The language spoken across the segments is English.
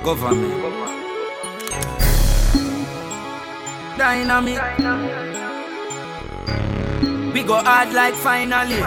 Government. Dynamic. We go hard like finally.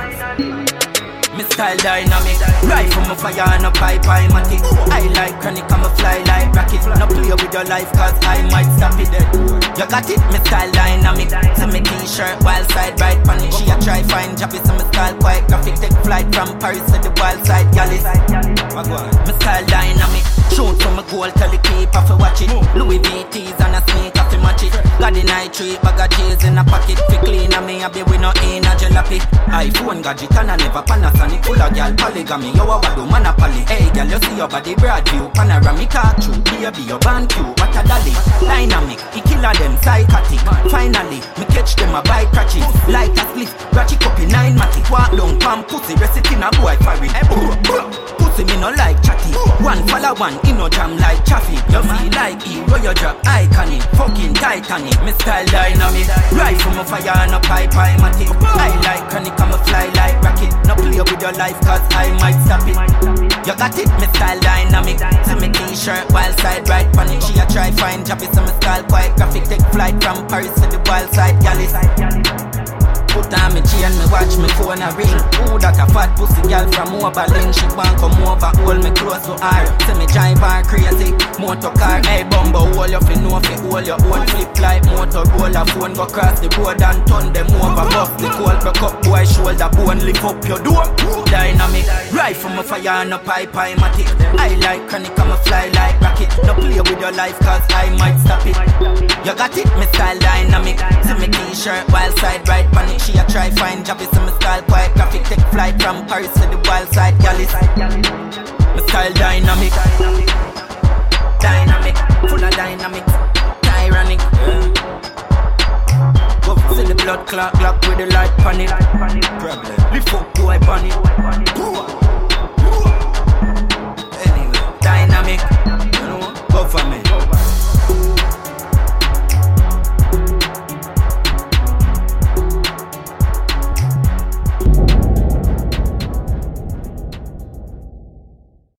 Me style dynamic. Right from a fire and a pipe, I'm at it. I like chronic, I'ma fly like rocket. No play with your life cause I might stop it dead. You got it, me style dynamic. See me t-shirt, wild side, right pan it. She a try find job, so me style quite graphic. Take flight from Paris to the wild side, Gallus. Me style dynamic. Shoot from a goal, tell the keeper to watch it. Louis VT's and a sneaker to match it. Got the night tree, bag of cheese in a pocket. Fi clean and me a be we no in a jalopy. iPhone gadget and I never Panasonic. Full of girl polygamy, you a wado monopoly. Hey girl, you see your body broad view. Panoramic car true, baby your band cue. What a dolly, dynamic, he killer them psychotic. Finally, me catch them a bike crutches. Like a split, ratchet up in 9matic. Walk down palm pussy, rest it in a boy foreign. Pussy me no like chatty. One follow one, in no jam like traffic. You feel like hero, you drop iconic. Fucking Titanic, me style dynamic. Right from a fire and a pipe, I'm at it. I like chronic, I'ma fly like rocket. No play with your life cause I might stop it. You got it, me style dynamic. See me t-shirt, wild side, right pan it. She a try find job, so me style quite graphic. Take flight from Paris to the wild side, Gallus. Put on me chain, me watch me phone a ring. Ooh, that a fat pussy girl from Oberlin. She want come over, hold me close to her. See me drive her crazy, motor car. Hey bumbo, hold you fi know fi hold your own. Flip like Motorola phone, go cross the road and turn them over. Bust the coal, break up boy shoulder bone, lift up your door. Dynamic, right from a fire and a pipe, I'm at it. I like chronic, I'ma fly like rocket. No play with your life cause I might stop it. You got it, me style dynamic. See me t-shirt, wild side, right pan it. She a try find job, so me style quite graphic. Take flight from Paris to the wild side, Gallus. Me style dynamic. Dynamic, full of dynamics. Tyrannic. Go see the blood clot with the light pan it. Problem. Lift up boy pan it.